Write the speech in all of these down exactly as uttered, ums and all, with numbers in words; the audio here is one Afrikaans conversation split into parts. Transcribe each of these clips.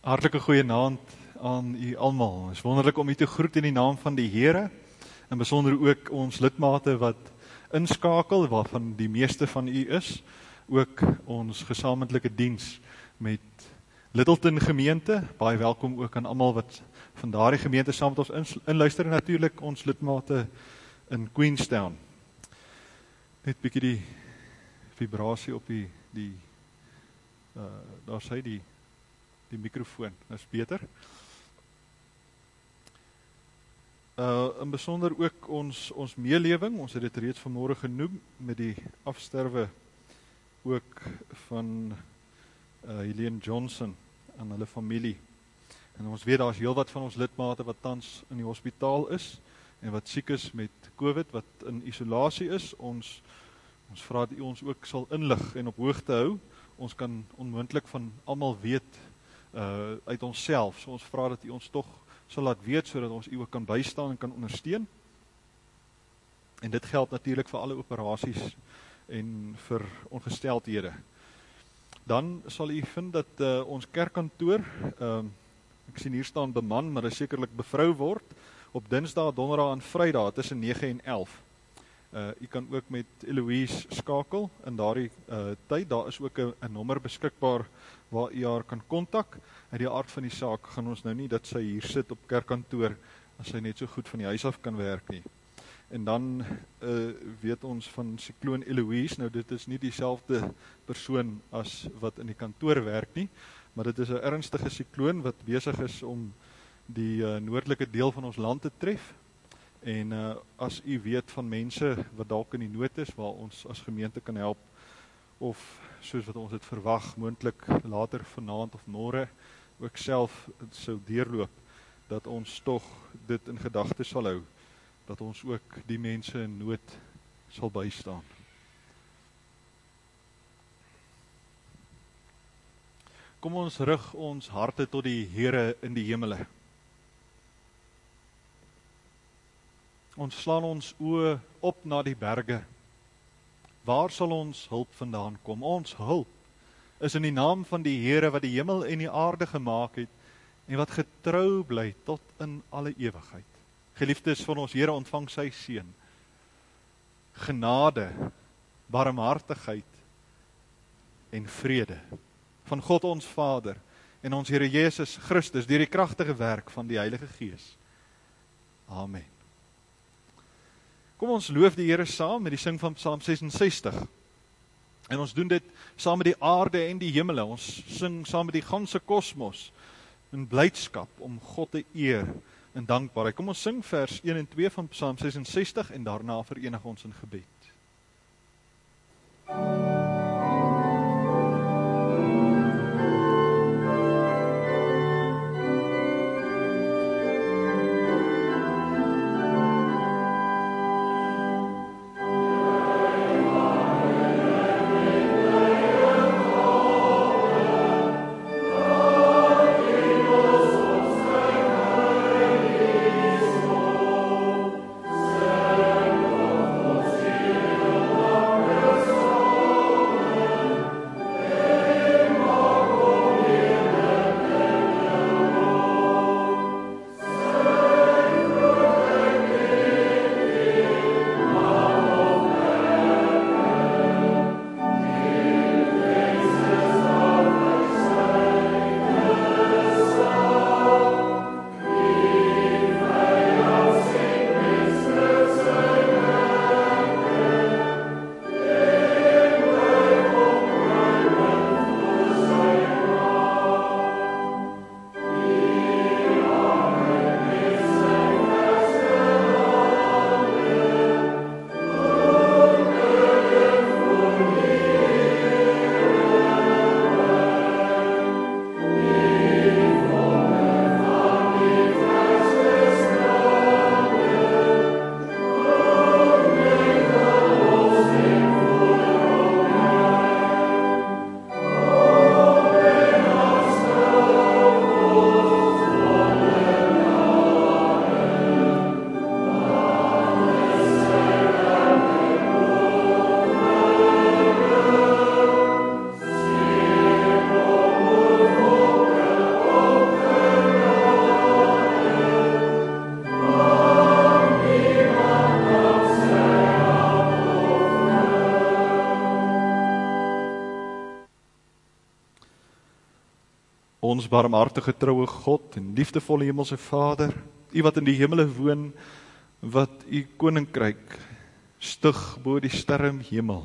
Hartlike goeienaand aan u almal. Het is wonderlik om u te groet in die naam van die Here, en besonder ook ons lidmate wat inskakel, waarvan die meeste van u is, ook ons gesamentlike diens met Littleton gemeente. Baie welkom ook aan almal wat van daardie gemeente saam met ons inluister, en natuurlik ons lidmate in Queenstown. Net bietjie die vibrasie op die, die uh, daar sê die die microfoon, is beter. Uh, in besonder ook ons, ons meelewing, ons het dit reeds vanmôre genoem, met die afsterwe ook van uh, Helene Johnson en hulle familie. En ons weet daar is heel wat van ons lidmate wat tans in die hospitaal is, en wat siek is met COVID, wat in isolasie is. Ons, ons vra dat u ons ook sal inlig en op hoogte hou. Ons kan onmoontlik van almal weet, Uh, uit onsself, so ons vra dat u ons toch sal laat weet, so dat ons u ook kan bystaan en kan ondersteun. En dit geld natuurlik vir alle operasies en vir ongesteldhede. Dan sal u vind dat uh, ons kerkkantoor, uh, ek sien hier staan beman, maar dit sekerlik bevrou word, op Dinsdag, Donderdag en Vrydag tussen nege en elf. Uh, u kan ook met Eloise skakel in daardie uh, tyd. Daar is ook 'n nommer beskikbaar waar u haar kan kontak. In die aard van die saak gaan ons nou nie dat sy hier sit op kerkkantoor as sy net so goed van die huis af kan werk nie. En dan uh, weet ons van Sikloon Eloise, nou dit is nie dieselfde persoon as wat in die kantoor werk nie, maar dit is 'n ernstige sikloon wat besig is om die uh, noordelike deel van ons land te tref. En uh, as u weet van mense wat dalk in die nood is, waar ons as gemeente kan help, of soos wat ons het verwag, moontlik later vanaand of môre, ook self sou deurloop, dat ons tog dit in gedagte sal hou, dat ons ook die mense in nood sal bystaan. Kom ons rig ons harte tot die Here in die hemele. Ons slaan ons oë op na die berge. Waar sal ons hulp vandaan kom? Ons hulp is in die naam van die Here wat die hemel en die aarde gemaak het, en wat getrou bly tot in alle ewigheid. Geliefdes van ons Here, ontvang sy seën. Genade, barmhartigheid en vrede van God ons Vader en ons Here Jesus Christus deur die kragtige werk van die Heilige Gees. Amen. Kom ons loof die Here saam met die sing van Psalm ses en sestig. En ons doen dit saam met die aarde en die hemele. Ons sing saam met die ganse kosmos in blydskap om God te eer en dankbaarheid. Kom ons sing vers een en twee van Psalm ses en sestig en daarna verenig ons in gebed. Oh Ons barmhartige troue God en liefdevolle hemelse Vader, U wat in die hemele woon, wat U koninkryk stig bo die sterre hemel.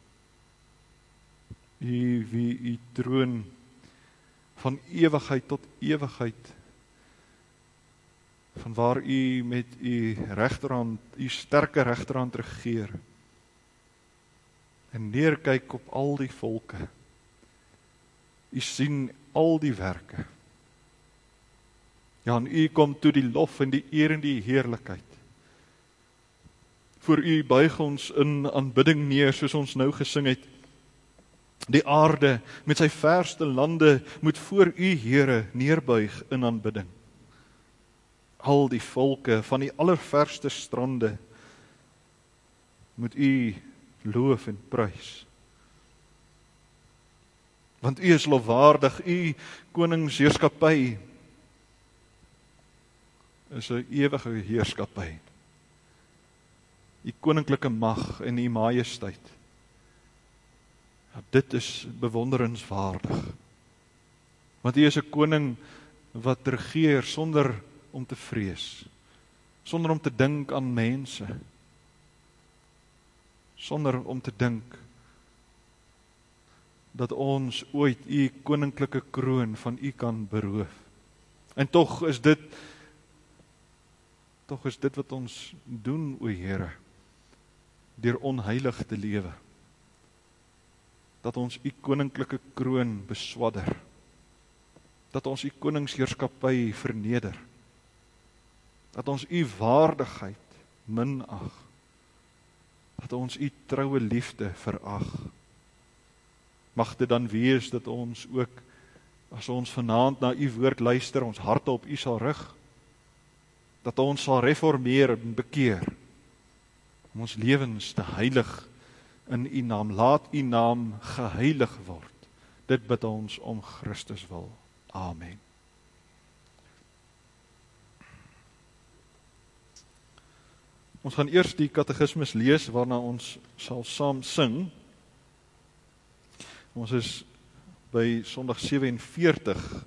U wie U troon van ewigheid tot ewigheid, van waar U met U regterhand, U sterke regterhand regeer, en neerkyk op al die volke. U sien al die werke. Ja, en U kom toe die lof en die eer en die heerlikheid. Voor U buig ons in aanbidding neer, soos ons nou gesing het. Die aarde met sy verste lande moet voor U, Here, neerbuig in aanbidding. Al die volke van die allerverste strande moet U loof en prys. Want U is lofwaardig, U koningsheerskappy is 'n ewige heerskappy. U koninklike mag en U majesteit. Ja, dit is bewonderenswaardig. Want U is 'n koning wat regeer sonder om te vrees, sonder om te dink aan mense, sonder om te dink dat ons ooit U koninklike kroon van U kan beroof. En tog is dit tog is dit wat ons doen, o Here, deur onheilig te lewe. Dat ons U koninklike kroon beswadder. Dat ons U koningsheerskappy verneder. Dat ons U waardigheid minag. Dat ons U troue liefde verag. Mag dit dan wees dat ons ook, as ons vanaand na U woord luister, ons harte op U sal rig. Dat ons sal reformeer en bekeer. Om ons lewens te heilig in U naam. Laat U naam geheilig word. Dit bid ons om Christus wil. Amen. Ons gaan eers die katekismus lees, waarna ons sal saam sing. Ons is by Sondag sewenveertig,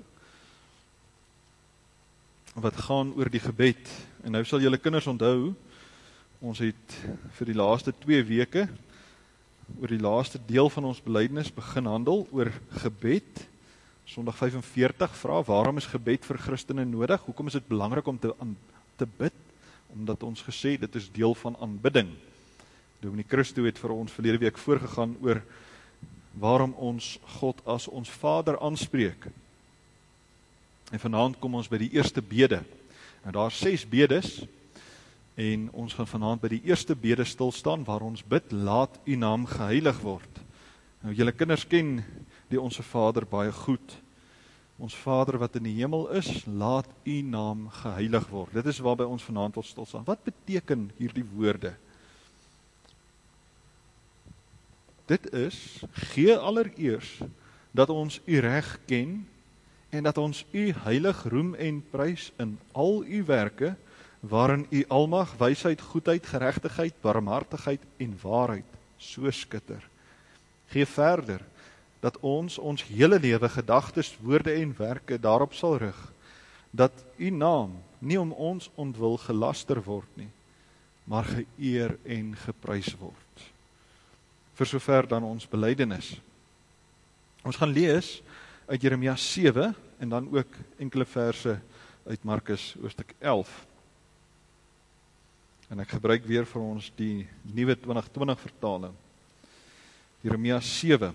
wat gaan oor die gebed. En nou sal julle kinders onthou, ons het vir die laaste twee weke, oor die laaste deel van ons belydenis begin handel, oor gebed. Sondag vyfenveertig vra, waarom is gebed vir Christene nodig? Hoekom is dit belangrik om te, aan, te bid? Omdat ons gesê, dit is deel van aanbidding. Dominee Christo het vir ons verlede week voorgegaan oor waarom ons God as ons Vader aanspreek. En vanaand kom ons by die eerste bede. En daar is ses bedes, en ons gaan vanaand by die eerste bede stil staan, waar ons bid, laat U naam geheilig word. Nou, julle kinders ken die Onse Vader baie goed. Ons Vader wat in die hemel is, laat U naam geheilig word. Dit is waarby ons vanaand wil stil staan. Wat beteken hierdie woorde? Dit is, gee allereers dat ons U reg ken, en dat ons U heilig roem en prys in al U werke, waarin U almag, wysheid, goedheid, geregtigheid, barmhartigheid en waarheid so skitter. Gee verder, dat ons ons hele lewe, gedagtes, woorde en werke daarop sal rig, dat U naam nie om ons ontwil gelaster word nie, maar geëer en geprys word. Vir sover dan ons belydenis. Ons gaan lees uit Jeremia sewe, en dan ook enkele verse uit Markus hoofstuk elf. En ek gebruik weer vir ons die nuwe twintig twintig vertaling. Jeremia sewe.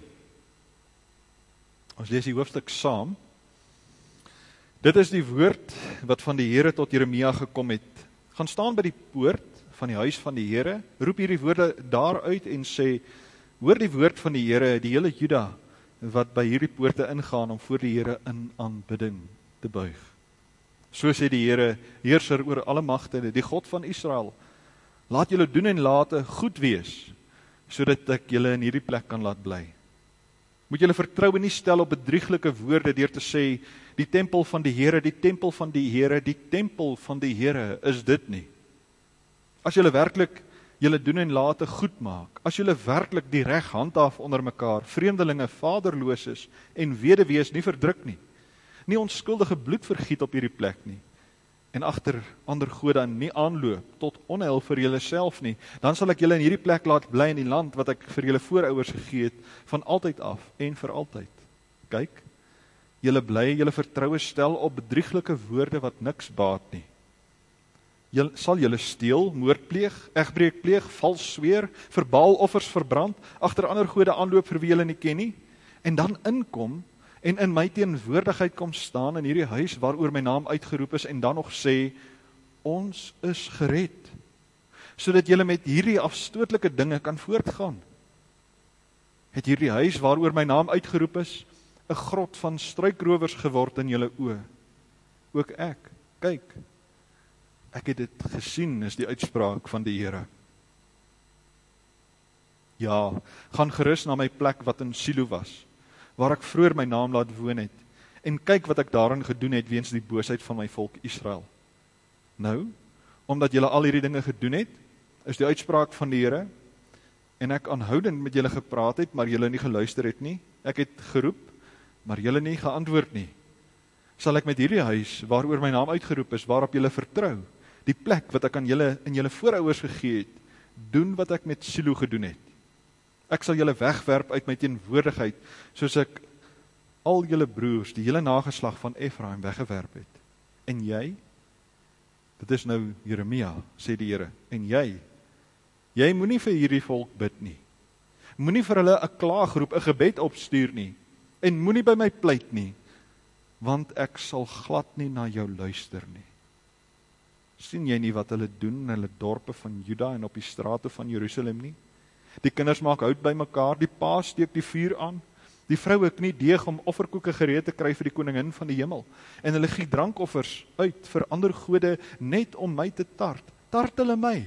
Ons lees die hoofstuk saam. Dit is die woord wat van die Here tot Jeremia gekom het. Gaan staan by die poort van die huis van die Here, roep hierdie woorde daar uit en sê, hoor die woord van die Here, die hele Juda, wat by hierdie poorte ingaan om voor die Here in aanbidding te buig. So sê die Here, heerser oor alle magte, die God van Israel, laat julle doen en late goed wees, sodat ek julle in hierdie plek kan laat bly. Moet julle vertroue nie stel op bedrieglike woorde deur te sê, die tempel van die Here, die tempel van die Here, die tempel van die Here is dit nie. As julle werklik julle doen en late goed maak, as julle werklik die reg handhaaf onder mekaar, vreemdelinge, vaderlooses en weduwees nie verdruk nie, Nie onskuldige bloed vergiet op hierdie plek nie. En agter ander gode nie aanloop tot onheil vir julle self nie. Dan sal ek julle in hierdie plek laat bly in die land wat ek vir julle voorouers gegee het, van altyd af en vir altyd. Kyk, julle bly, julle vertroue stel op bedrieglike woorde wat niks baat nie. Julle, sal julle steel, moord pleeg, egbreek pleeg, vals sweer, vir Baaloffers verbrand, agter ander gode aanloop vir wie julle nie ken nie, en dan inkom en in my teenwoordigheid kom staan in hierdie huis waaroor my naam uitgeroep is en dan nog sê, ons is gered, sodat julle met hierdie afstootlike dinge kan voortgaan. Het hierdie huis waaroor my naam uitgeroep is, 'n grot van struikrowers geword in julle oë. Ook ek, kyk, ek het dit gesien, is die uitspraak van die Here. Ja, gaan gerus na my plek wat in Silo was, waar ek vroeër my naam laat woon het, en kyk wat ek daarin gedoen het weens die boosheid van my volk Israel. Nou, omdat julle al hierdie dinge gedoen het, is die uitspraak van die Here, en ek aanhoudend met julle gepraat het, maar julle nie geluister het nie, ek het geroep, maar julle nie geantwoord nie, sal ek met hierdie huis, waaroor my naam uitgeroep is, waarop julle vertrou, die plek wat ek aan julle in julle voorouers gegee het, doen wat ek met Silo gedoen het. Ek sal julle wegwerp uit my teenwoordigheid, soos ek al julle broers, die hele nageslag van Efraim weggewerp het. En jy, dit is nou Jeremia, sê die Here, en jy, jy moenie vir hierdie volk bid nie. Moenie vir hulle 'n klaagroep, 'n gebed opstuur nie, en moenie by my pleit nie, want ek sal glad nie na jou luister nie. Sien jy nie wat hulle doen in hulle dorpe van Juda en op die strate van Jerusalem nie? Die kinders maak hout by mekaar, die pa steek die vuur aan, die vroue knie deeg om offerkoeke gereed te kry vir die koningin van die hemel, en hulle gee drankoffers uit vir ander gode net om my te tart. Tart hulle my,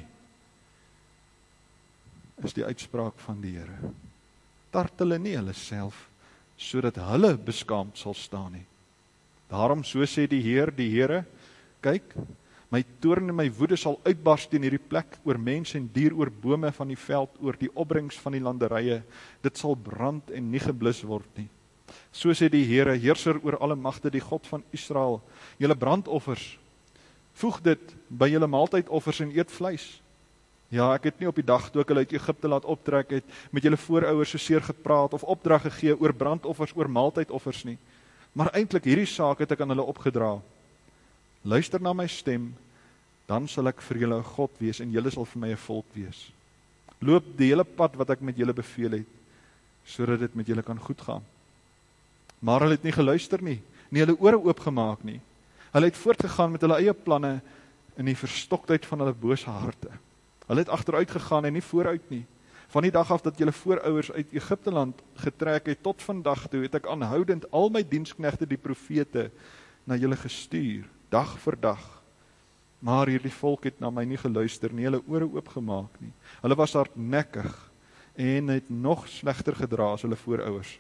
is die uitspraak van die Here. Tart hulle nie hulle self, sodat hulle beskaamd sal staan nie. Daarom, so sê die Heer, die Here, kyk, my toorn en my woede sal uitbars teen hierdie plek, oor mens en dier, oor bome van die veld, oor die opbrengs van die landerye, dit sal brand en nie geblus word nie. So sê die Here, heerser oor alle magte, die God van Israel, julle brandoffers, voeg dit by julle maaltydoffers en eet vleis. Ja, ek het nie op die dag toe ek hulle uit Egipte laat optrek het, met julle voorouers so seer gepraat, of opdrag gegee oor brandoffers, oor maaltydoffers nie, maar eintlik hierdie saak het ek aan hulle opgedra. Luister na my stem, dan sal ek vir julle 'n God wees, en julle sal vir my 'n volk wees. Loop die hele pad wat ek met julle beveel het, sodat dit met julle kan goed gaan. Maar hulle het nie geluister nie, nie hulle ore oopgemaak nie. Hulle het voortgegaan met hulle eie planne, in die verstoktheid van hulle bose harte. Hulle het agteruit gegaan en nie vooruit nie. Van die dag af dat julle voorouers uit Egipte land getrek het, tot vandag toe, het ek aanhoudend al my diensknegte, die profete, na julle gestuur, dag vir dag. Maar hierdie volk het na my nie geluister nie, hulle ore oopgemaak nie. Hulle was hardnekkig en het nog slegter gedra as hulle voorouers.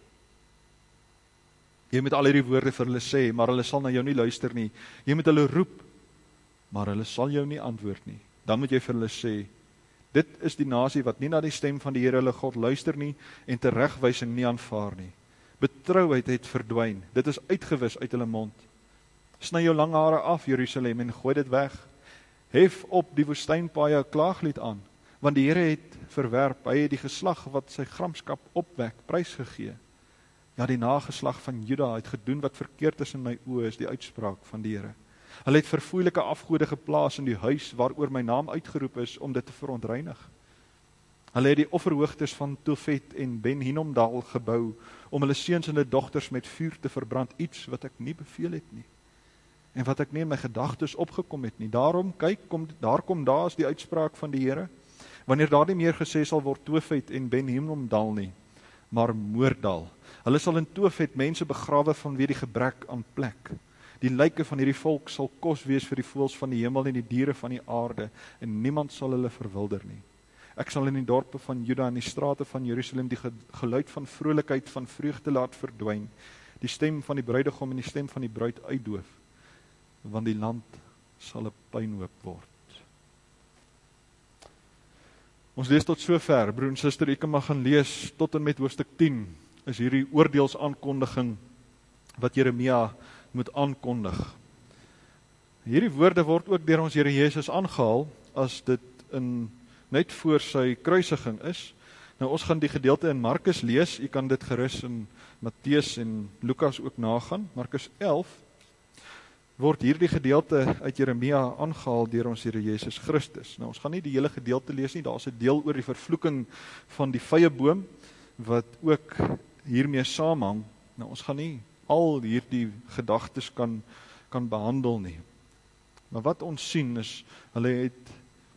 Jy moet al hierdie woorde vir hulle sê, maar hulle sal na jou nie luister nie. Jy moet hulle roep, maar hulle sal jou nie antwoord nie. Dan moet jy vir hulle sê, dit is die nasie wat nie na die stem van die Here hulle God luister nie, en teregwysing nie aanvaar nie. Betrouheid het verdwyn, dit is uitgewis uit hulle mond. Sny jou lang hare af, Jerusalem, en gooi dit weg. Hef op die woestynpaaie 'n klaaglied aan, want die Here het verwerp, hy het die geslag wat sy gramskap opwek, prysgegee. Ja, die nageslag van Juda het gedoen wat verkeerd is in my oë, is die uitspraak van die Here. Hulle het verfoeilike afgode geplaas in die huis waaroor my naam uitgeroep is om dit te verontreinig. Hulle het die offerhoogtes van Tofet en Ben Hinnomdal gebou om hulle seuns en hulle dogters met vuur te verbrand, iets wat ek nie beveel het nie. En wat ek nie in my gedagtes opgekom het nie. Daarom, kyk, kom, daar kom daar is die uitspraak van die Here. Wanneer daar nie meer gesê sal word Tofet en Ben Hinnomdal nie, maar Moordal. Hulle sal in Tofet mense begrawe vanweë die gebrek aan plek. Die lyke van hierdie volk sal kos wees vir die voëls van die hemel en die diere van die aarde, en niemand sal hulle verwilder nie. Ek sal in die dorpe van Juda en die strate van Jerusalem die geluid van vrolikheid, van vreugde laat verdwyn, die stem van die bruidegom en die stem van die bruid uitdoof, want die land sal 'n pynhoop word. Ons lees tot sover, broer en suster, u kan maar gaan lees tot en met hoofstuk tien, is hierdie oordeelsaankondiging wat Jeremia moet aankondig. Hierdie woorde word ook deur ons Here Jesus aangehaal, as dit in, net voor sy kruisiging is. Nou ons gaan die gedeelte in Markus lees, u kan dit gerus in Matteus en Lukas ook nagaan. Markus elf, word hierdie gedeelte uit Jeremia aangehaal deur ons Here Jesus Christus. Nou ons gaan nie die hele gedeelte lees nie, daar is 'n deel oor die vervloeking van die vyeboom, wat ook hiermee saamhang. Nou ons gaan nie al hierdie gedagtes kan, kan behandel nie. Maar wat ons sien is, hulle het,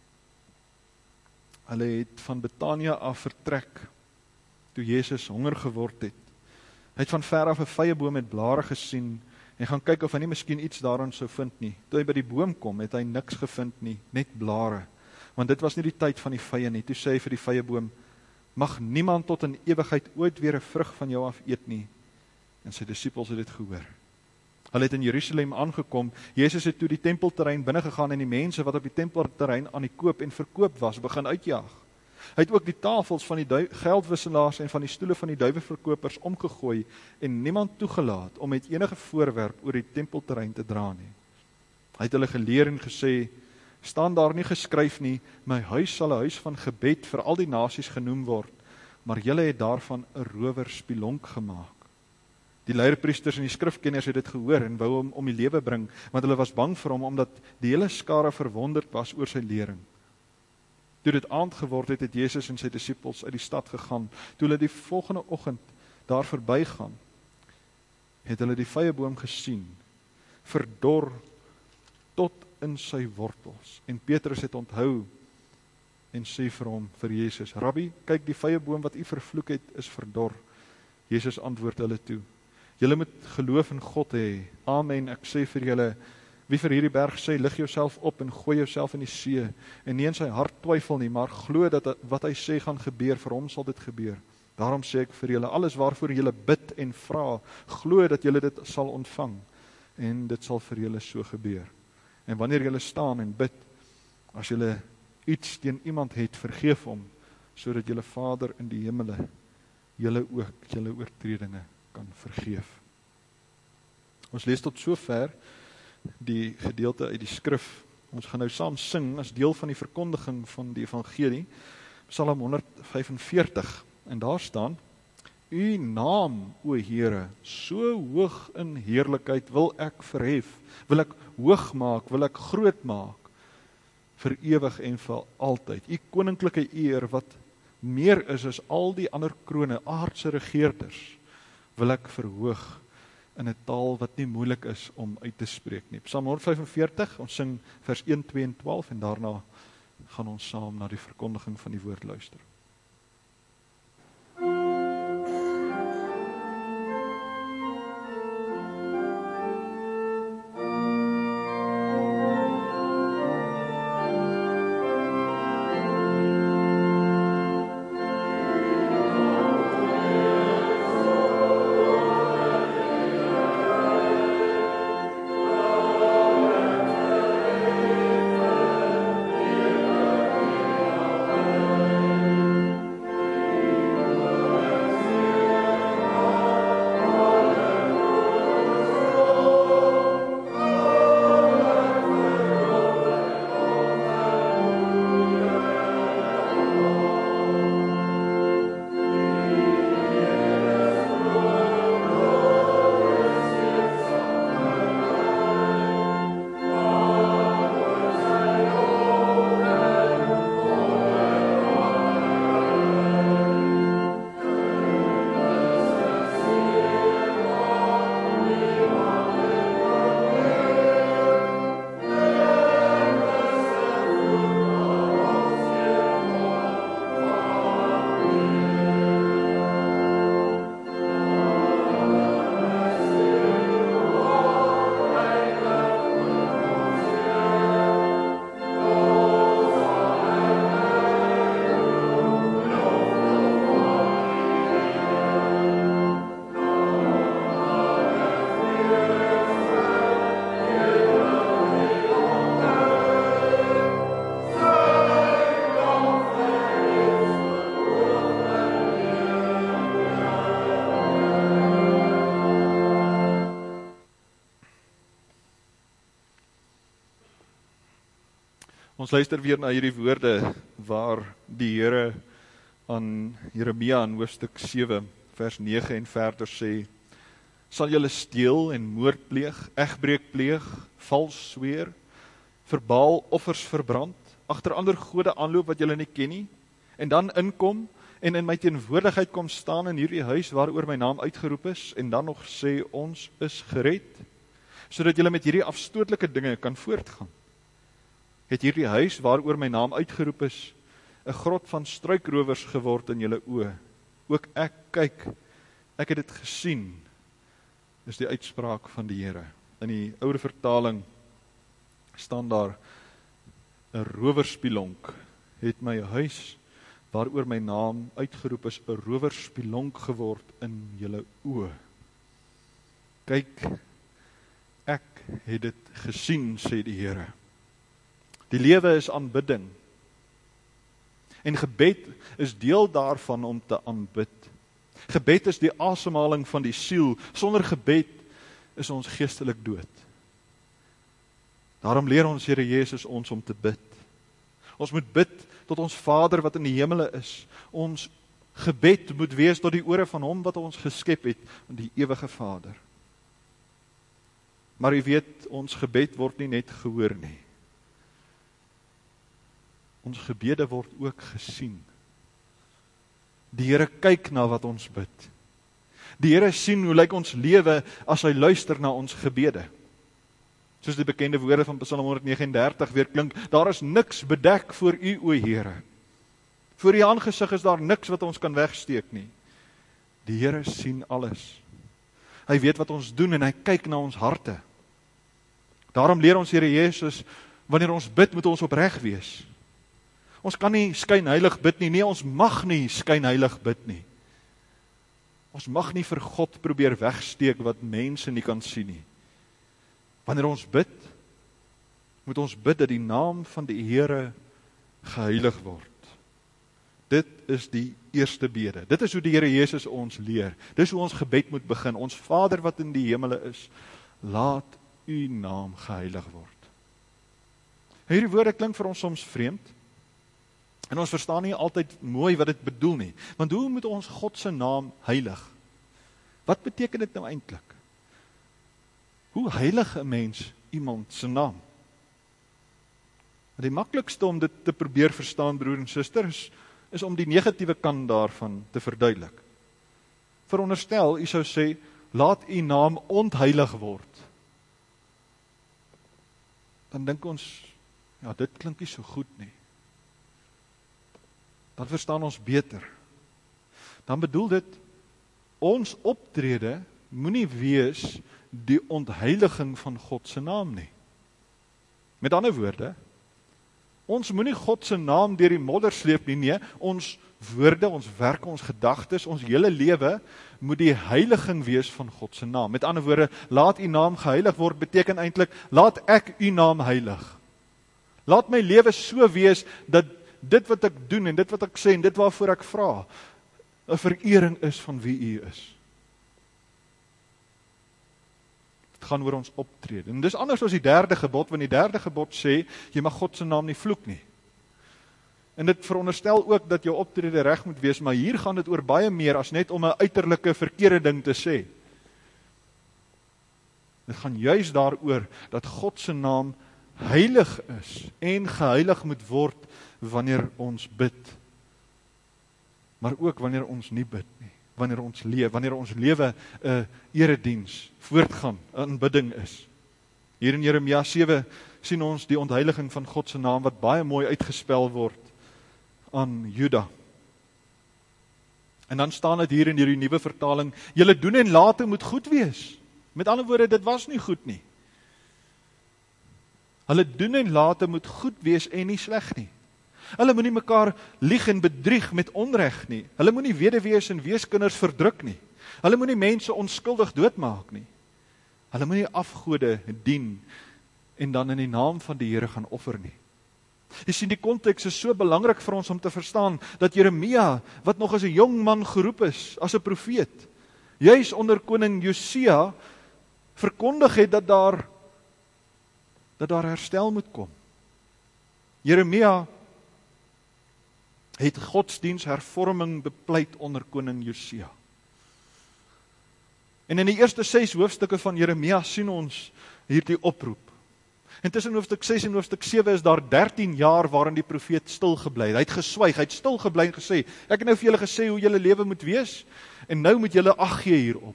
hulle het van Betania af vertrek, toe Jesus honger geword het. Hy het van ver af 'n vyeboom met blare gesien, en gaan kyk of hy nie miskien iets daarin sou vind nie. Toe hy by die boom kom, het hy niks gevind nie, net blare. Want dit was nie die tyd van die vye nie. Toe sê hy vir die vyeboom, mag niemand tot in ewigheid ooit weer 'n vrug van jou af eet nie. En sy disippels het dit gehoor. Hulle het in Jerusalem aangekom. Jesus het toe die tempelterrein binne gegaan en die mense wat op die tempelterrein aan die koop en verkoop was, begin uitjaag. Hy het ook die tafels van die geldwisselaars en van die stoele van die duiweverkopers omgegooi en niemand toegelaat om met enige voorwerp oor die tempelterrein te dra nie. Hy het hulle geleer en gesê, staan daar nie geskryf nie, my huis sal 'n huis van gebed vir al die nasies genoem word, maar julle het daarvan 'n rowerspilonk gemaak. Die leierpriesters en die skrifkenners het dit gehoor en wou hom om die lewe bring, want hulle was bang vir hom, omdat die hele skare verwonderd was oor sy lering. Toe dit aand geword het, het Jesus en sy disippels uit die stad gegaan. Toe hulle die volgende oggend daar verbygaan, het hulle die vyeboom gesien, verdor tot in sy wortels. En Petrus het onthou en sê vir hom, vir Jesus, Rabbi, kyk, die vyeboom wat u vervloek het, is verdor. Jesus antwoord hulle toe, julle moet geloof in God hê. Amen, ek sê vir julle, wie vir hierdie berg sê, lig jouself op en gooi jouself in die see, en nie in sy hart twyfel nie, maar glo dat wat hy sê gaan gebeur, vir hom sal dit gebeur. Daarom sê ek vir julle, alles waarvoor julle bid en vra, glo dat julle dit sal ontvang, en dit sal vir julle so gebeur. En wanneer julle staan en bid, as julle iets teen iemand het, vergeef hom, sodat julle Vader in die hemele, julle ook, julle oortredinge kan vergeef. Ons lees tot sover die gedeelte uit die skrif. Ons gaan nou saam sing as deel van die verkondiging van die evangelie, Psalm honderd vyfenveertig, en daar staan, U naam, o Here, so hoog in heerlikheid wil ek verhef, wil ek hoog maak, wil ek groot maak, vir ewig en vir altyd. U koninklike eer wat meer is as al die ander krone, aardse regeerders, wil ek verhoog in 'n taal wat nie moeilik is om uit te spreek nie. Psalm honderd vyfenveertig, ons sing vers een, twee en twaalf, en daarna gaan ons saam na die verkondiging van die woord luister. Ons luister weer na hierdie woorde waar die Here aan Jeremia in hoofstuk sewe vers nege en verder sê: Sal julle steel en moord pleeg, egbreek pleeg, vals sweer, vir Baal offers verbrand, agter ander gode aanloop wat julle nie ken nie, en dan inkom en in my teenwoordigheid kom staan in hierdie huis waaroor my naam uitgeroep is, en dan nog sê ons is gered, sodat julle met hierdie afstootlike dinge kan voortgaan. Het hierdie huis waaroor my naam uitgeroep is 'n grot van struikrowers geword in julle oë. Ook ek kyk, ek het dit gesien, is die uitspraak van die Here. In die oude vertaling staan daar: 'n rowerspilonk het my huis waaroor my naam uitgeroep is 'n rowerspilonk geword in julle oë. Kyk, ek het dit gesien, sê die Here. Die lewe is aanbidding. En gebed is deel daarvan om te aanbid. Gebed is die asemhaling van die siel. Sonder gebed is ons geestelik dood. Daarom leer ons Here Jesus ons om te bid. Ons moet bid tot ons Vader wat in die hemele is. Ons gebed moet wees tot die ore van hom wat ons geskep het, die ewige Vader. Maar u weet, ons gebed word nie net gehoor nie. Ons gebede word ook gesien. Die Here kyk na wat ons bid. Die Here sien hoe lyk ons lewe as hy luister na ons gebede. Soos die bekende woorde van Psalm honderd vyf nege weer klink: daar is niks bedek voor u, o Here. Voor u aangesig is daar niks wat ons kan wegsteek nie. Die Here sien alles. Hy weet wat ons doen en hy kyk na ons harte. Daarom leer ons Here Jesus, wanneer ons bid, moet ons opreg wees. Ons kan nie skynheilig bid nie, nee, ons mag nie skynheilig bid nie. Ons mag nie vir God probeer wegsteek wat mense nie kan sien nie. Wanneer ons bid, moet ons bid dat die naam van die Here geheilig word. Dit is die eerste bede. Dit is hoe die Here Jesus ons leer. Dit is hoe ons gebed moet begin. Ons Vader wat in die hemele is, laat u naam geheilig word. Hierdie woorde klink vir ons soms vreemd. En ons verstaan nie altyd mooi wat dit bedoel nie. Want hoe moet ons God se naam heilig? Wat beteken dit nou eintlik? Hoe heilig 'n mens iemand se naam? Die maklikste om dit te probeer verstaan, broer en susters, is om die negatiewe kant daarvan te verduidelik. Veronderstel, u sou sê, laat u naam ontheilig word. Dan dink ons, ja, dit klink nie so goed nie. Dan verstaan ons beter. Dan bedoel dit, ons optrede moenie wees die ontheiliging van God se naam nie. Met ander woorde, ons moenie God se naam deur die modder sleep nie, nee, ons woorde, ons werk, ons gedagtes, ons hele lewe moet die heiliging wees van God se naam. Met ander woorde, laat u naam geheilig word, beteken eintlik, laat ek u naam heilig. Laat my lewe so wees, dat dit wat ek doen, en dit wat ek sê, en dit waarvoor ek vra, 'n verering is van wie u is. Dit gaan oor ons optrede. En dis anders as die derde gebod, want die derde gebod sê, jy mag God se naam nie vloek nie. En dit veronderstel ook dat jou optrede reg moet wees, maar hier gaan dit oor baie meer as net om 'n uiterlike verkeerde ding te sê. Dit gaan juis daaroor dat God se naam heilig is en geheilig moet word wanneer ons bid. Maar ook wanneer ons nie bid nie. Wanneer ons leef, wanneer ons lewe 'n erediens, voortgaan, 'n aanbidding is. Hier in Jeremia sewe sien ons die ontheiliging van God se naam wat baie mooi uitgespel word aan Juda. En dan staan dit hier in hierdie nuwe vertaling, julle doen en late moet goed wees. Met ander woorde, dit was nie goed nie. Hulle doen en late moet goed wees en nie sleg nie. Hulle moenie mekaar lieg en bedrieg met onreg nie. Hulle moenie weduwees en weeskinders verdruk nie. Hulle moenie mense onskuldig doodmaak nie. Hulle moenie afgode dien en dan in die naam van die Here gaan offer nie. Jy sien, die konteks is so belangrik vir ons om te verstaan dat Jeremia, wat nog as 'n jong man geroep is, as 'n profeet, juis onder koning Josia verkondig het dat daar dat daar herstel moet kom. Jeremia het godsdienshervorming bepleit onder koning Josia. En in die eerste ses hoofstukke van Jeremia sien ons hierdie oproep. En tussen hoofstuk ses en hoofstuk sewe is daar dertien jaar waarin die profeet stil gebly het. Hy het geswyg, hy het stil gebly en gesê, ek het nou vir julle gesê hoe julle lewe moet wees, en nou moet julle ag gee hierop.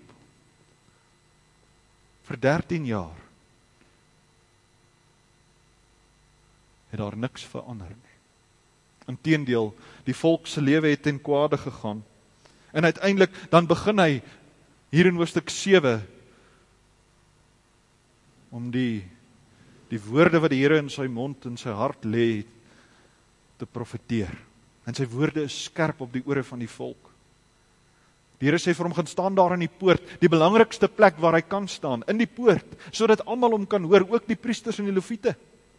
Vir dertien jaar het daar niks verander nie. Inteendeel, die volk se lewe het ten kwade gegaan. En uiteindelik, dan begin hy hier in hoofstuk sewe om die die woorde wat die Here in sy mond en sy hart lê te profeteer. En sy woorde is skerp op die ore van die volk. Die Here sê vir hom, gaan staan daar in die poort, die belangrikste plek waar hy kan staan, in die poort, sodat almal hom kan hoor, ook die priesters en die leviete.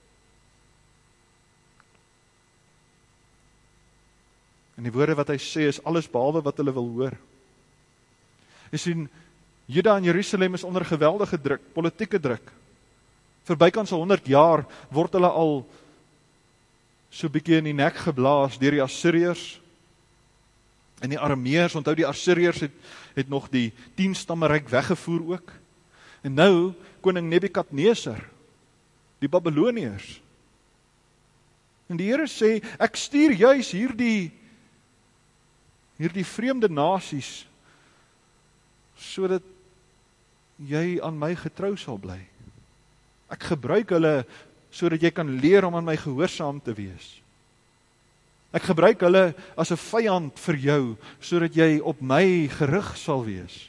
En die woorde wat hy sê is alles behalwe wat hulle wil hoor. Jy sien, Juda en Jerusalem is onder geweldige druk, politieke druk. Vir bykans honderd jaar word hulle al so bietjie in die nek geblaas deur die Assiriërs en die Arameërs. Onthou, die Assiriërs het, het nog die tien stammeryk weggevoer ook. En nou, koning Nebukadnesar, die Babiloniërs. En die Here sê, ek stuur juis hierdie hierdie vreemde nasies sodat jy aan my getrou sal bly. Ek gebruik hulle sodat jy kan leer om aan my gehoorsaam te wees. Ek gebruik hulle as 'n vyand vir jou sodat jy op my gerig sal wees.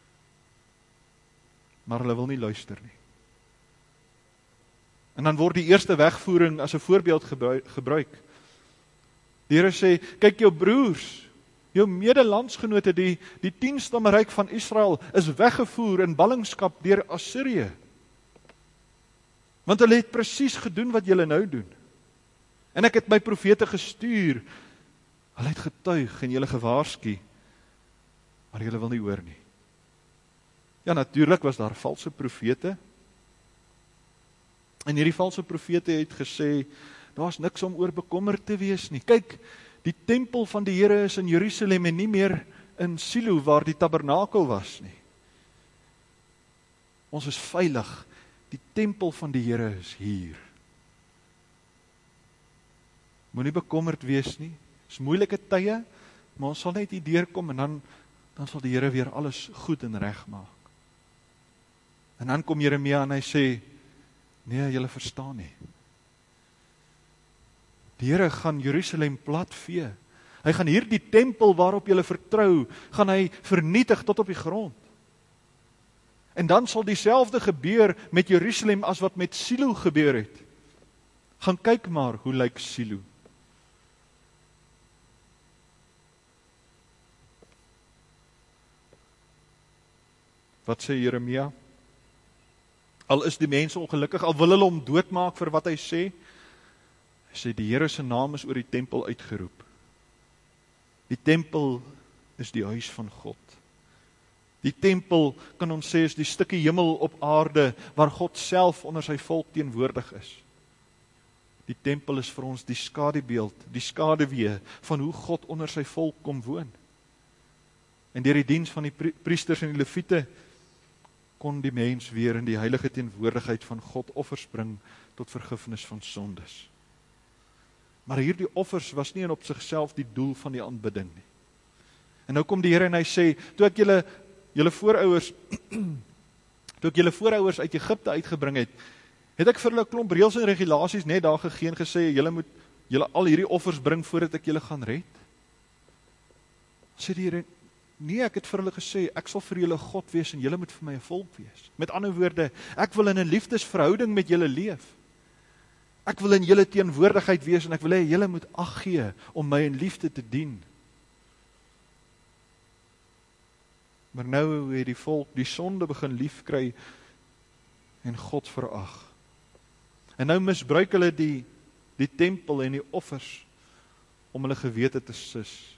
Maar hulle wil nie luister nie. En dan word die eerste wegvoering as 'n voorbeeld gebruik. Die Here sê, kyk, jou broers, jou medelandsgenote, die, die tienstammeryk van Israel, is weggevoer in ballingskap deur Assirië. Want hulle het presies gedoen wat julle nou doen. En ek het my profete gestuur, hulle het getuig en julle gewaarsku, maar julle wil nie hoor nie. Ja, natuurlik was daar valse profete, en hierdie valse profete het gesê, daar is niks om oor bekommerd te wees nie. Kyk, die tempel van die Here is in Jerusalem en nie meer in Silo waar die tabernakel was nie. Ons is veilig, die tempel van die Here is hier. Moenie bekommerd wees nie, is moeilike tye, maar ons sal net hier deurkom en dan, dan sal die Here weer alles goed en reg maak. En dan kom Jeremia en hy sê, nee, julle verstaan nie. Die Here gaan Jerusalem platvee. Hy gaan hierdie tempel waarop julle vertrou, gaan hy vernietig tot op die grond. En dan sal dieselfde gebeur met Jerusalem as wat met Silo gebeur het. Gaan kyk maar, hoe lyk Silo? Wat sê Jeremia? Al is die mense ongelukkig, al wil hulle hom doodmaak vir wat hy sê, hy sê die Here se naam is oor die tempel uitgeroep. Die tempel is die huis van God. Die tempel, kan ons sê, is die stukkie hemel op aarde, waar God self onder sy volk teenwoordig is. Die tempel is vir ons die skadubeeld, die skaduwee van hoe God onder sy volk kom woon. En deur die diens van die priesters en die leviete, kon die mens weer in die heilige teenwoordigheid van God offers bring tot vergifnis van sondes. Maar hierdie offers was nie in op sigself die doel van die aanbidding nie. En nou kom die Here en hy sê, toe ek julle, julle voorouers, toe ek julle voorouers uit Egipte uitgebring het, het ek vir hulle 'n klomp reëls en regulasies net daar gegee en gesê, julle moet julle al hierdie offers bring voordat ek julle gaan red. Sê die Here, nee, ek het vir hulle gesê, ek sal vir julle God wees en julle moet vir my 'n volk wees. Met ander woorde, ek wil in 'n liefdesverhouding met julle leef. Ek wil in julle teenwoordigheid wees en ek wil hê julle moet ag gee om my in liefde te dien. Maar nou het die volk die sonde begin liefkry en God verag. En nou misbruik hulle die, die tempel en die offers om hulle gewete te sis.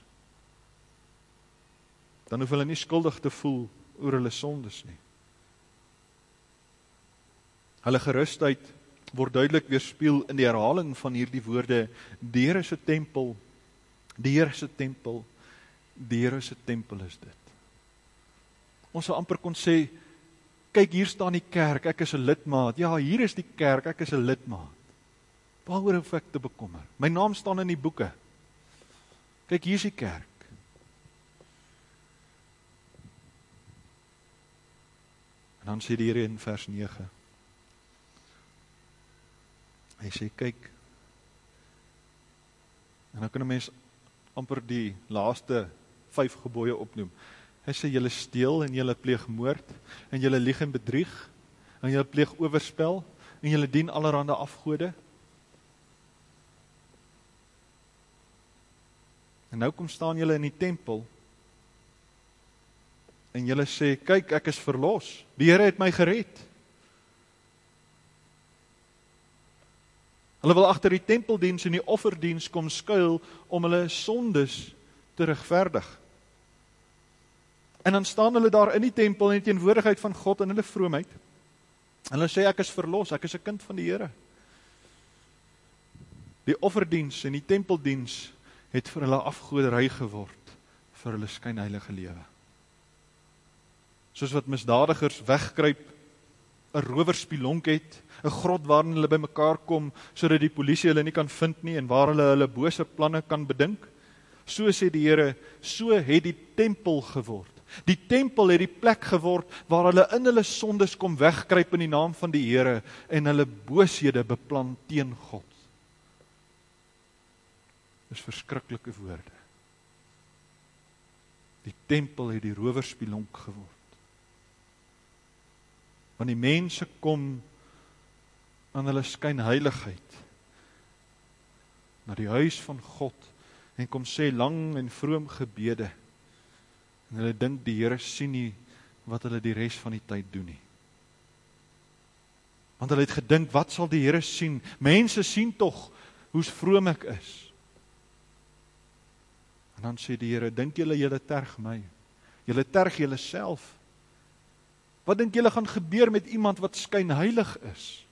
Dan hoef hulle nie skuldig te voel oor hulle sondes nie. Hulle gerusheid word duidelik weerspieël in die herhaling van hierdie woorde, die Here se tempel, die Here se tempel, die Here se tempel is dit. Ons sou amper kon sê, kyk, hier staan die kerk, ek is 'n lidmaat. Ja, hier is die kerk, ek is 'n lidmaat. Waaroor hoef ek te bekommer? My naam staan in die boeke. Kyk, hier is die kerk. En dan sê die Here in vers nege. Hy sê, kyk, en dan kan 'n mens amper die laaste vyf gebooie opnoem. Hy sê, julle steel en julle pleeg moord, en julle lieg en bedrieg, en julle pleeg oorspel, en julle dien allerhande afgode. En nou kom staan julle in die tempel, en julle sê, kyk, ek is verlos, die Here het my gered. Hulle wil agter die tempeldiens en die offerdiens kom skuil, om hulle sondes te regverdig. En dan staan hulle daar in die tempel, in die teenwoordigheid van God en hulle vroomheid, en hulle sê, ek is verlos, ek is 'n kind van die Here. Die offerdiens en die tempeldiens het vir hulle afgoderry geword, vir hulle skynheilige lewe. Soos wat misdadigers wegkruip, 'n rowerspelonk het, 'n grot waarin hulle bymekaar kom, sodat die polisie hulle nie kan vind nie, en waar hulle hulle bose planne kan bedink. So sê die Here, so het die tempel geword. Die tempel het die plek geword, waar hulle in hulle sondes kom wegkruip in die naam van die Here, en hulle booshede beplan teen God. Dis verskriklike woorde. Die tempel het die rowerspelonk geword. Want die mense kom aan hulle skynheiligheid na die huis van God en kom sê lang en vroom gebede. En hulle dink die Here sien nie wat hulle die res van die tyd doen nie. Want hulle het gedink, wat sal die Here sien? Mense sien tog hoe vroom ek is. En dan sê die Here, dink julle julle terg my? Julle terg julle self. Wat dink julle gaan gebeur met iemand wat skynheilig is?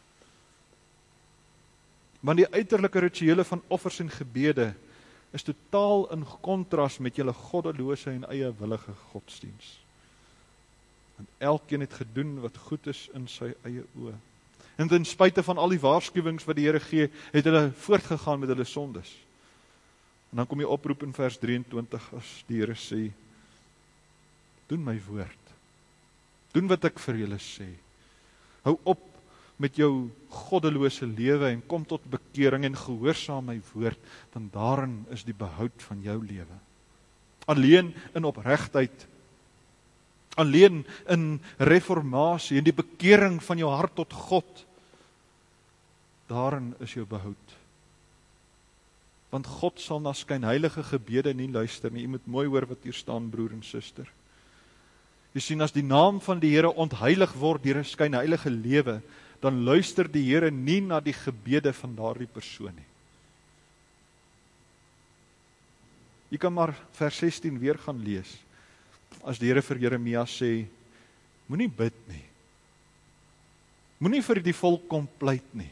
Want die uiterlike rituele van offers en gebede is totaal in kontras met julle goddelose en eie willige godsdiens. Want elkeen het gedoen wat goed is in sy eie oë. En ten spyte van al die waarskuwings wat die Here gee, het hulle voortgegaan met hulle sondes. En dan kom die oproep in vers drieëntwintig as die Here sê, doen my woord. Doen wat ek vir julle sê. Hou op met jou goddelose lewe en kom tot bekering en gehoorsaam my woord, want daarin is die behoud van jou lewe. Alleen in opregtheid, alleen in reformatie en die bekering van jou hart tot God, daarin is jou behoud. Want God sal na skynheilige gebede nie luister nie. Jy moet mooi hoor wat hier staan, broer en suster. Jy sien, as die naam van die Here ontheilig word deur 'n skynheilige lewe, dan luister die Here nie na die gebede van daardie persoon nie. Jy kan maar vers sestien weer gaan lees. As die Here vir Jeremia sê, moenie bid nie. Moenie vir die volk kom pleit nie.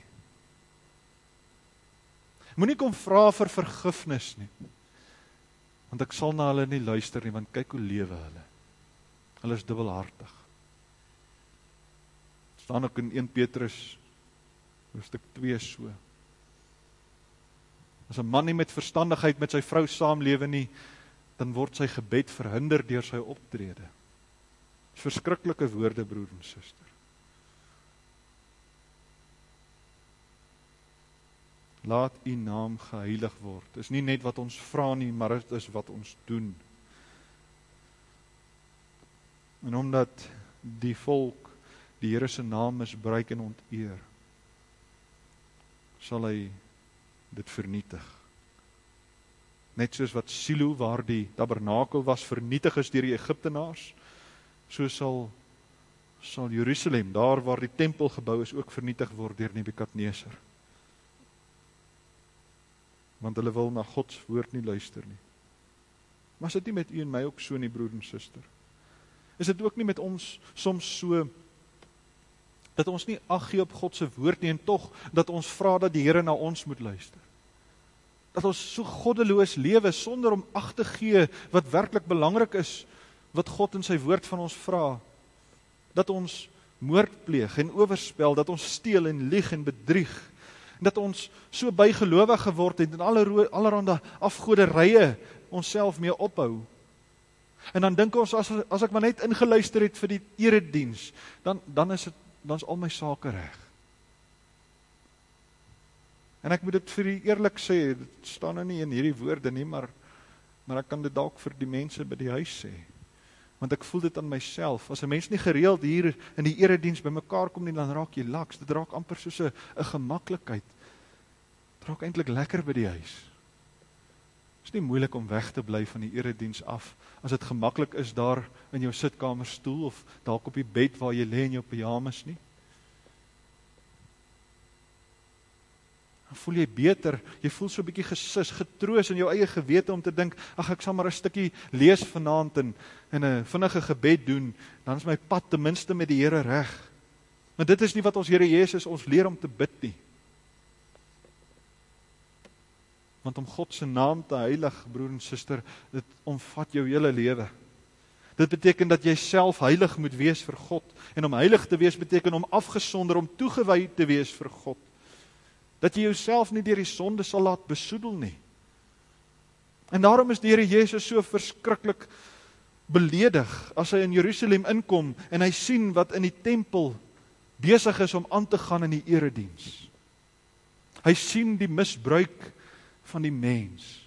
Moenie kom vra vir vergifnis nie. Want ek sal na hulle nie luister nie, want kyk hoe lewe hulle. Hulle is dubbelhartig. Staan ook in Eerste Petrus hoofstuk twee so. As 'n man nie met verstandigheid met sy vrou saamlewe nie, dan word sy gebed verhinder deur sy optrede. Verskriklike woorde, broer en suster. Laat u naam geheilig word. Dit is nie net wat ons vra nie, maar dit is wat ons doen. En omdat die volk die Here se naam misbruik en onteer, sal hy dit vernietig. Net soos wat Silo, waar die tabernakel was, vernietig is deur die Egiptenaars, so sal, sal Jerusalem, daar waar die tempel gebou is, ook vernietig word deur Nebukadneser. Want hulle wil na Gods woord nie luister nie. Maar is dit nie met u en my ook so nie, broer en suster? Is dit ook nie met ons soms so Dat ons nie ag gee op God se woord nie, en tog dat ons vra dat die Here na ons moet luister. Dat ons so goddeloos lewe sonder om ag te gee wat werklik belangrik is, wat God in sy woord van ons vra. Dat ons moord pleeg en oorspel, dat ons steel en lieg en bedrieg, en dat ons so bygelowig geword het en alle allerhande afgoderye onsself mee ophou. En dan dink ons, as, as ek maar net ingeluister het vir die erediens, dan, dan is het, dan is al my sake reg. En ek moet dit vir u eerlik sê, dit staan nou nie in hierdie woorde nie, maar, maar ek kan dit dalk vir die mense by die huis sê. Want ek voel dit aan myself. As 'n mens nie gereeld hier in die erediens by mekaar kom nie, dan raak jy laks. Dit raak amper soos 'n 'n gemaklikheid. Dit raak eintlik lekker by die huis. Dit is nie moeilik om weg te bly van die erediens af, as dit gemaklik is daar in jou sitkamerstoel, of dalk op die bed waar jy lê in jou pyjamas nie. Dan voel jy beter, jy voel so 'n bietjie gesis, getroos in jou eie gewete om te dink, ag ek sal maar 'n stukkie lees vanaand en, en 'n vinnige gebed doen, dan is my pad ten minste met die Here reg. Maar dit is nie wat ons Here Jesus ons leer om te bid nie. Want om God se naam te heilig, broer en suster, dit omvat jou hele lewe. Dit beteken dat jy self heilig moet wees vir God, en om heilig te wees beteken om afgesonder, om toegewy te wees vir God. Dat jy jouself nie deur die sonde sal laat besoedel nie. En daarom is die Here Jesus so verskriklik beledig as hy in Jerusalem inkom en hy sien wat in die tempel besig is om aan te gaan in die erediens. Hy sien die misbruik van die mens.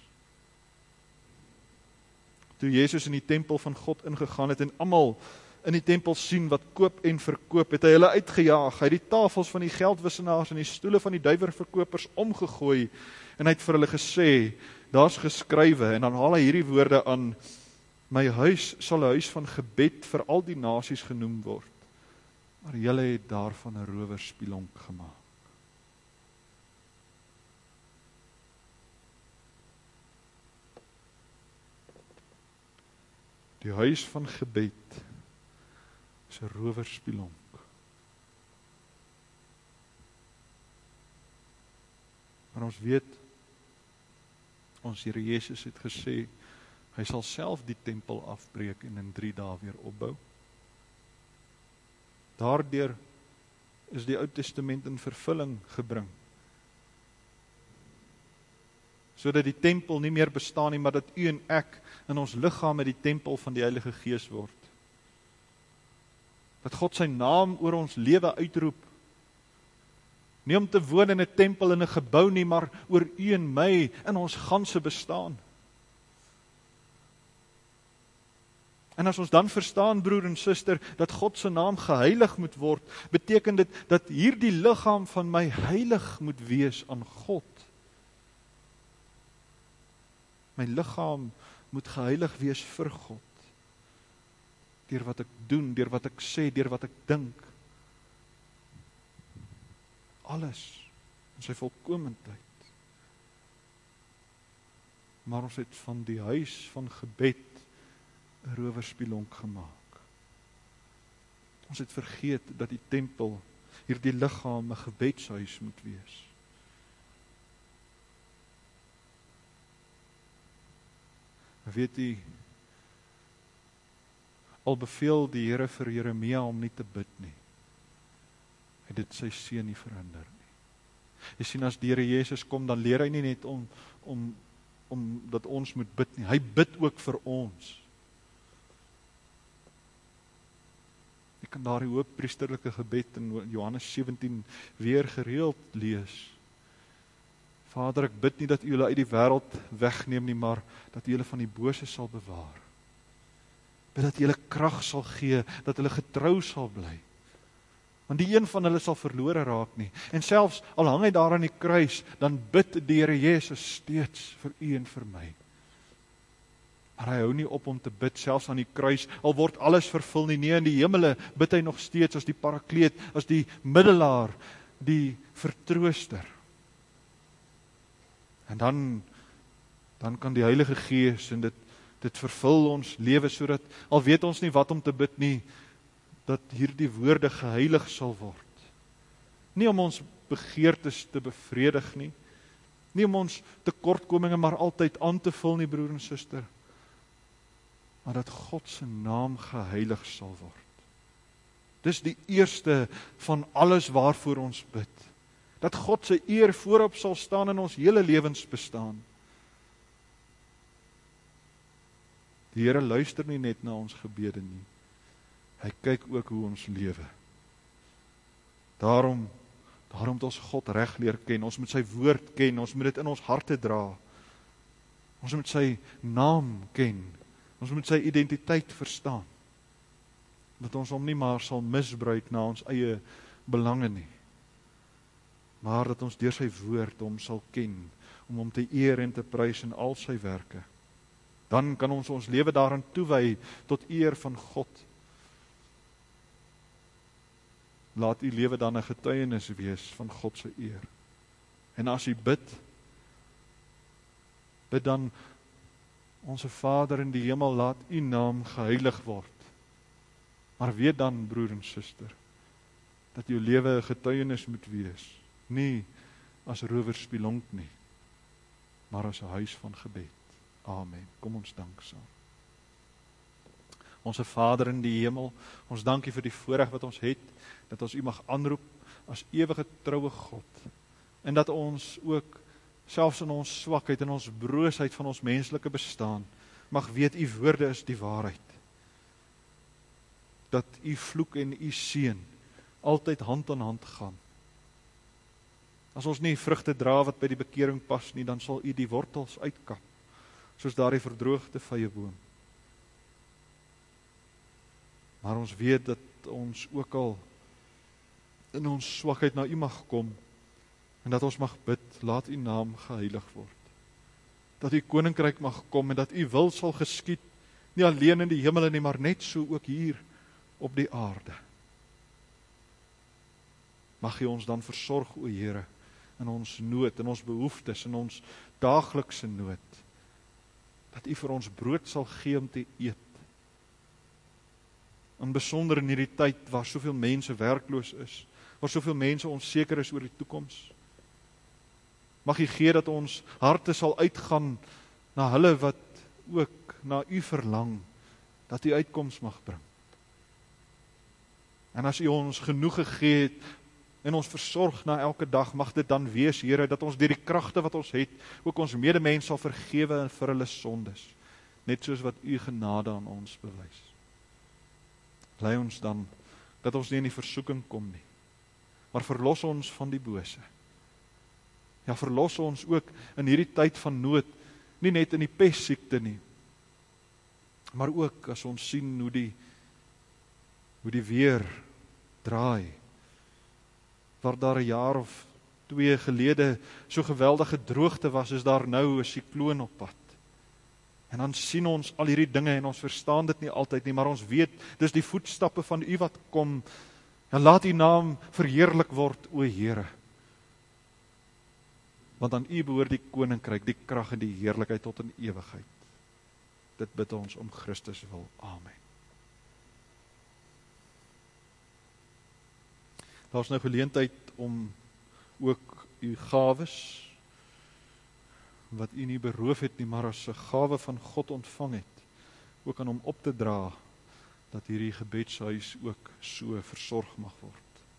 Toe Jesus in die tempel van God ingegaan het en almal in die tempel sien wat koop en verkoop, het hy hulle uitgejaag. Hy het die tafels van die geldwissenaars en die stoele van die duiwerverkopers omgegooi en hy het vir hulle gesê, daar's geskrywe, en dan haal hy hierdie woorde aan, my huis sal 'n huis van gebed vir al die nasies genoem word, maar julle het daarvan 'n rowerspilonk gemaak. Die huis van gebed is 'n rowerspilonk. Maar ons weet, ons Here Jesus het gesê, hy sal self die tempel afbreek en in drie dae weer opbou. Daardeur is die Ou Testament in vervulling gebring. Sodat die tempel nie meer bestaan nie, maar dat u en ek in ons liggame die tempel van die Heilige Gees word. Dat God sy naam oor ons lewe uitroep. Nie om te woon in 'n tempel in 'n gebou nie, maar oor u en my in ons ganse bestaan. En as ons dan verstaan, broer en suster, dat God se naam geheilig moet word, beteken dit dat hierdie liggaam van my heilig moet wees aan God. My liggaam moet geheilig wees vir God. Deur wat ek doen, deur wat ek sê, deur wat ek dink. Alles in sy volkomendheid. Maar ons het van die huis van gebed 'n rowerspilonk gemaak. Ons het vergeet dat die tempel, hierdie liggaam, 'n gebedshuis moet wees. Weet u, al beveel die Here vir Jeremia om nie te bid nie, het dit sy seun nie verhinder nie. Jy sien, as die Here Jesus kom, dan leer hy nie net om, om, om dat ons moet bid nie, hy bid ook vir ons. Jy kan daar die hoofpriesterlike gebed in Johannes sewentien weer gereeld lees. Vader, ek bid nie dat u hulle uit die wêreld wegneem nie, maar dat u hulle van die bose sal bewaar. Bid dat u hulle krag sal gee, dat hulle getrou sal bly. Want die een van hulle sal verlore raak nie. En selfs al hang hy daar aan die kruis, dan bid die Here Jesus steeds vir u en vir my. Maar hy hou nie op om te bid, selfs aan die kruis, al word alles vervul nie, nee, in die hemele bid hy nog steeds as die parakleet, as die middelaar, die vertrooster. En dan, dan kan die Heilige Gees en dit, dit vervul ons lewe, sodat, al weet ons nie wat om te bid nie, dat hierdie woorde geheilig sal word. Nie om ons begeertes te bevredig nie. Nie om ons tekortkominge maar altyd aan te vul nie, broer en suster. Maar dat God se naam geheilig sal word. Dis die eerste van alles waarvoor ons bid. Dat God se eer voorop sal staan in ons hele lewens bestaan. Die Here luister nie net na ons gebede nie. Hy kyk ook hoe ons lewe. Daarom, daarom moet ons God reg leer ken. Ons moet sy woord ken. Ons moet dit in ons harte dra. Ons moet sy naam ken. Ons moet sy identiteit verstaan. Dat ons hom nie maar sal misbruik na ons eie belange nie. Maar dat ons deur sy woord hom sal ken, om hom te eer en te prys in al sy werke. Dan kan ons ons lewe daaraan toewy tot eer van God. Laat u lewe dan 'n getuienis wees van God se eer. En as u bid, bid dan: Onse Vader in die hemel, laat u naam geheilig word. Maar weet dan, broer en suster, dat jou lewe 'n getuienis moet wees, nie as rowerspelonk nie, maar as 'n huis van gebed. Amen. Kom ons dank saam. Onse Vader in die hemel, ons dank U vir die voorreg wat ons het, dat ons U mag aanroep as ewige troue God, en dat ons ook, selfs in ons swakheid, in ons broosheid van ons menslike bestaan, mag weet U woorde is die waarheid. Dat U vloek en U seën altyd hand aan hand gaan. As ons nie vrugte dra wat by die bekering pas nie, dan sal U die wortels uitkap, soos daardie verdroogde vyeboom. Maar ons weet dat ons ook al in ons swakheid na U mag kom, en dat ons mag bid: laat U naam geheilig word. Dat U koninkryk mag kom en dat U wil sal geskied, nie alleen in die hemel nie, maar net so ook hier op die aarde. Mag U ons dan versorg, o Here, in ons nood, in ons behoeftes, in ons daaglikse nood. Dat U vir ons brood sal gee om te eet. In besonder in hierdie tyd waar soveel mense werkloos is, waar soveel mense onseker is oor die toekoms. Mag U gee dat ons harte sal uitgaan na hulle wat ook na U verlang, dat U uitkoms mag bring. En as U ons genoeg gegee het en ons versorg na elke dag, mag dit dan wees, Here, dat ons deur die kragte wat ons het, ook ons medemens sal vergewe vir hulle sondes, net soos wat U genade aan ons bewys. Lei ons dan, dat ons nie in die versoeking kom nie, maar verlos ons van die bose. Ja, verlos ons ook in hierdie tyd van nood, nie net in die pestsiekte nie, maar ook as ons sien hoe die, hoe die weer draai, waar daar 'n jaar of twee gelede so geweldige droogte was, is daar nou 'n sikloon op pad. En dan sien ons al hierdie dinge en ons verstaan dit nie altyd nie, maar ons weet, dis die voetstappe van U wat kom. En laat U naam verheerlik word, o Here. Want aan U behoort die koninkryk, die krag en die heerlikheid tot in ewigheid. Dit bid ons om Christus wil. Amen. Daar is nou geleentheid om ook U gawes, wat U nie beroof het nie, maar as 'n gawe van God ontvang het, ook aan hom op te dra, dat hierdie gebedshuis ook so versorg mag word.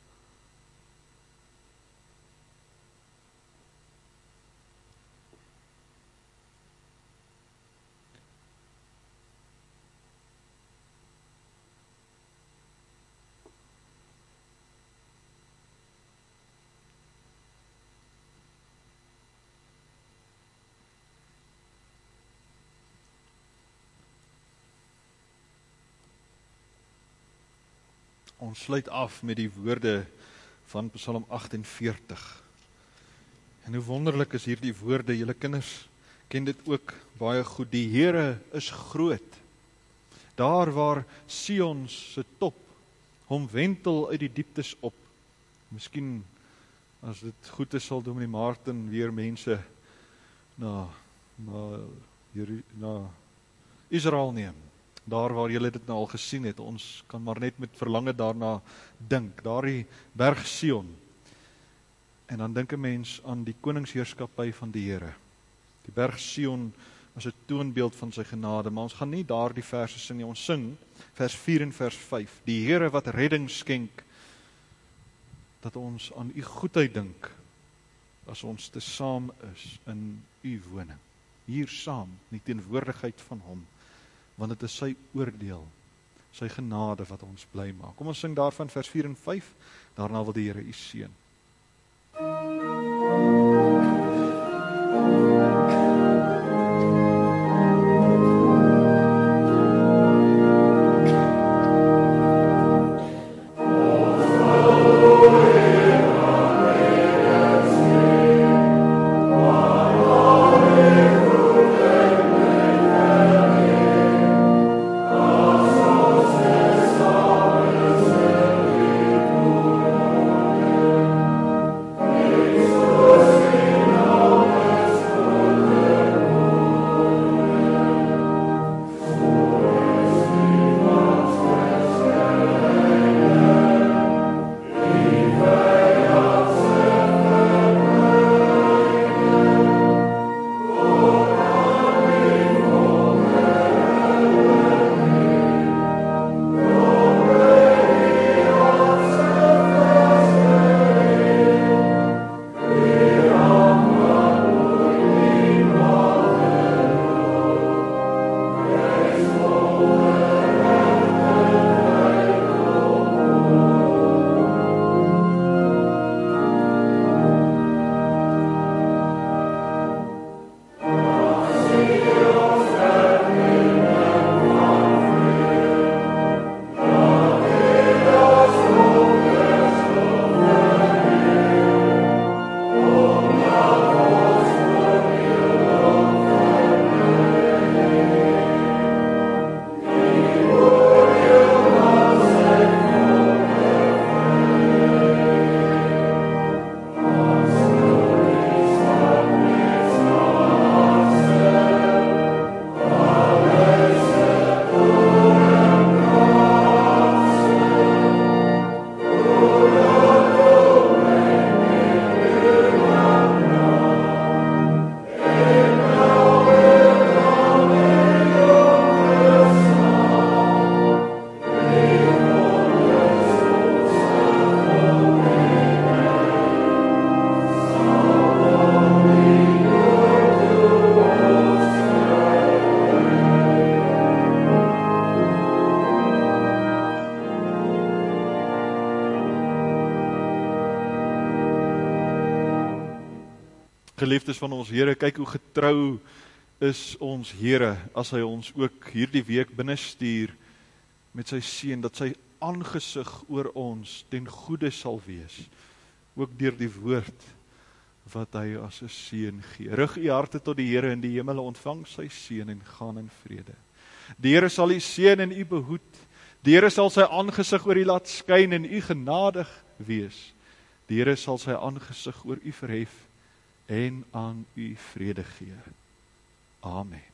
Ons sluit af met die woorde van Psalm agt en veertig. En hoe wonderlik is hierdie woorde, julle kinders ken dit ook baie goed. Die Here is groot. Daar waar Sion se top hom wentel uit die dieptes op. Miskien as dit goed is sal Dominee Martin weer mense na na Jeri, na Israel neem. Daar waar julle dit nou al gesien het, ons kan maar net met verlange daarna dink, daardie berg Sion. En dan dink 'n mens aan die koningsheerskappy van die Here. Die berg Sion as 'n toonbeeld van sy genade, maar ons gaan nie daar die verse sing nie. Ons sing vers vier en vers vyf. Die Here wat redding skenk, dat ons aan u goedheid dink, as ons te saam is in u woning. Hier saam, in die teenwoordigheid van hom, want dit is sy oordeel, sy genade wat ons bly maak. Kom ons sing daarvan vers vier en vyf, daarna wil die Here u seën. Geliefdes van ons Here, kyk hoe getrou is ons Here, as hy ons ook hierdie week binnestuur met sy seën, dat sy aangesig oor ons ten goeie sal wees, ook deur die woord wat hy as 'n seën gee. Rig u harte tot die Here in die hemel, ontvang sy seën en gaan in vrede. Die Here sal u seën en u behoed. Die Here sal sy aangesig oor u laat skyn en u genadig wees. Die Here sal sy aangesig oor u verhef en aan u vrede gee. Amen.